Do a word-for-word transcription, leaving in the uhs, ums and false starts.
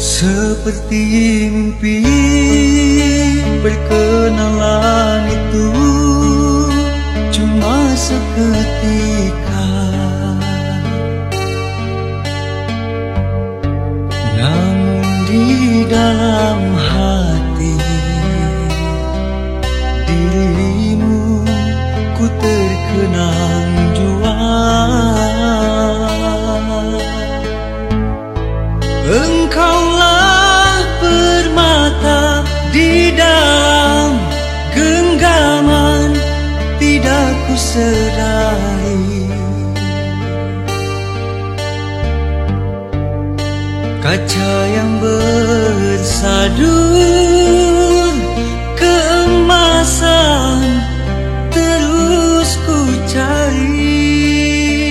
Seperti mimpi perkenalan itu cuma seketika, namun di dalam hati dirimu ku terkenang jua. Engkaulah permata di dalam genggaman tidak ku sedari, kaca yang bersadu